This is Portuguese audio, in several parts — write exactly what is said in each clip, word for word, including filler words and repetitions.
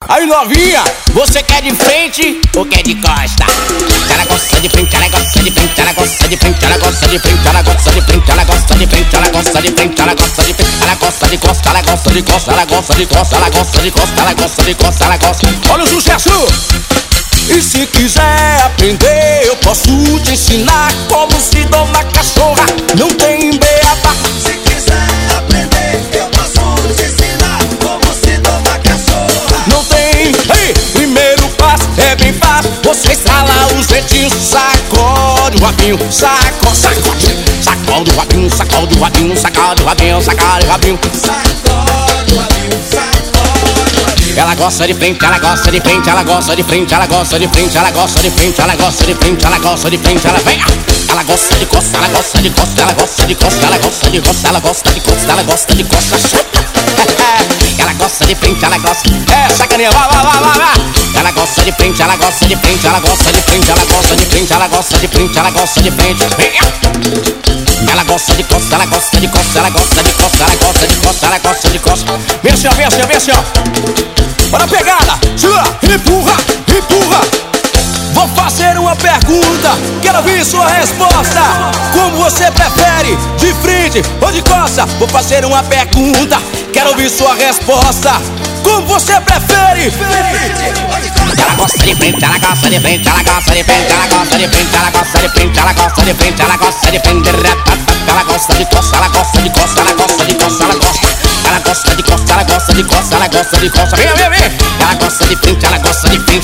Aí novinha, você quer de frente ou quer de costa? Ela gosta de frente, ela gosta de frente, ela gosta de frente, ela gosta de frente, ela gosta de frente, ela gosta de frente, ela gosta de frente, ela gosta de frente, ela gosta de costa, ela gosta de costa, ela gosta de costa, ela gosta de costa, ela gosta de costa, ela gosta. Olha o sucesso! E se quiser aprender, eu posso te ensinar como se dá uma cachorra. Não tem beabá. Se quiser aprender, eu posso te ensinar como se dá uma cachorra. Não tem, ei, primeiro passo é bem fácil. Você estrala os dentinhos, sacode o rabinho, sacode, sacode, sacode o rabinho, sacode o rabinho, sacode o rabinho, sacode o rabinho, sacode o rabinho, sacode. Ela gosta de frente, ela gosta de frente, ela gosta de frente, ela gosta de frente, ela gosta de frente, ela gosta de frente, ela gosta de frente, ela vem. Ela gosta de costa, ela gosta de costa, ela gosta de costa, ela gosta de costa, ela gosta de costa, ela gosta de costa. Ela gosta de frente, ela gosta. É, sacaninha, vai, vai, vai, vai, vai. Ela gosta de frente, ela gosta de frente, ela gosta de frente, ela gosta de frente, ela gosta de frente, ela gosta de frente. Ela gosta de costa, ela gosta de costa, ela gosta de costa, ela gosta de costa, ela gosta de costa. Vem assim, ó, vem assim, ó, vem assim, ó. Bora pegada, segura, empurra, empurra. Vou fazer uma pergunta, quero ouvir sua resposta. Como você prefere, de frente ou de costa? Vou fazer uma pergunta, quero ouvir sua resposta. Como você prefere? Ela gosta de frente, ela gosta de frente, ela gosta de frente, ela gosta de frente, ela gosta de frente, ela gosta de frente, ela gosta de frente, ela gosta de costa, ela gosta de costa, ela gosta de costa, ela gosta. Ela gosta de costa, ela gosta de costa, ela gosta de costa. Vem, vem, vem. Ela gosta de frente, ela gosta de frente.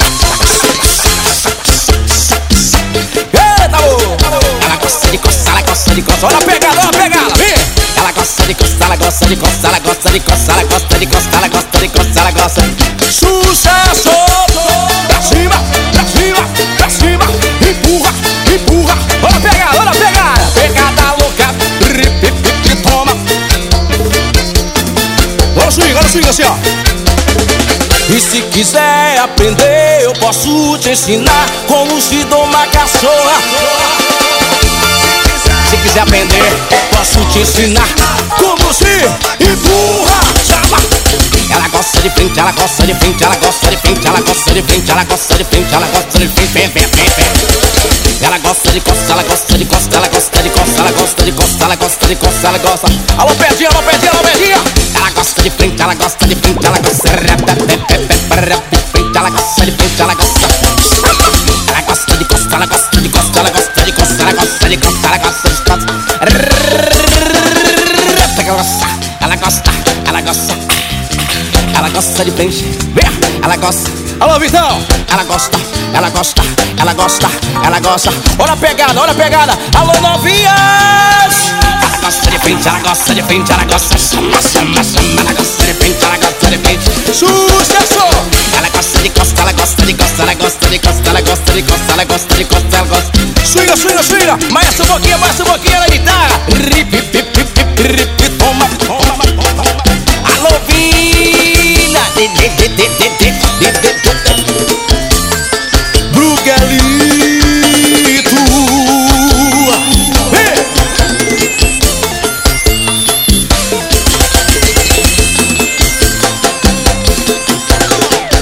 Eita, amor. Ela gosta de costa, ela gosta de costa. Olha a pegada, olha a pegada, vem. Ela gosta de costa, ela gosta de costa, ela gosta de costa, ela gosta de costa, ela gosta de costa, ela gosta. Sucesso! Pra cima, pra cima, pra cima. Empurra, empurra. Olha a pegada, olha a pegada. Pegada louca. Toma. Olha o swing, olha o swing assim, ó. E se quiser aprender, eu posso te ensinar como se dá uma cachorra. Se quiser aprender, posso te ensinar como se empurra, chama. Ela gosta de frente, ela gosta de frente, ela gosta de frente, ela gosta de frente, ela gosta de frente, ela gosta de frente, vem, vem, vem, vem. Ela gosta de costa, ela gosta de costa, ela gosta de costa, ela gosta de costa, ela gosta de costa, ela gosta. Alô, pedinha, alô, pedinha, alô, pedinha. Ela gosta de frente, ela gosta de frente, ela gosta de frente, ela gosta de frente, ela gosta. Ela gosta de costa, ela gosta de costa, ela gosta de costa, ela gosta de costa, ela gosta de costa. Ela gosta, ela gosta, ela gosta de frente, vem, ela gosta. Alô, Vitão, ela gosta, ela gosta, ela gosta, ela gosta. Olha a pegada, olha a pegada. Alô, novinhas. Ela gosta de frente, ela gosta de frente, ela gosta. Chama, chama, chama. Ela gosta de frente, ela gosta de frente. Sucesso! Ela gosta de costa, ela gosta de costa, ela gosta de costa, ela gosta de costa, ela gosta de costa, ela gosta. Swinga, swinga, swinga. Mais essa boquinha, mais essa boquinha na guitarra. Rip, rip, rip, rip, rip, toma, toma, toma. Alô, Vina. De, de, de, de, de.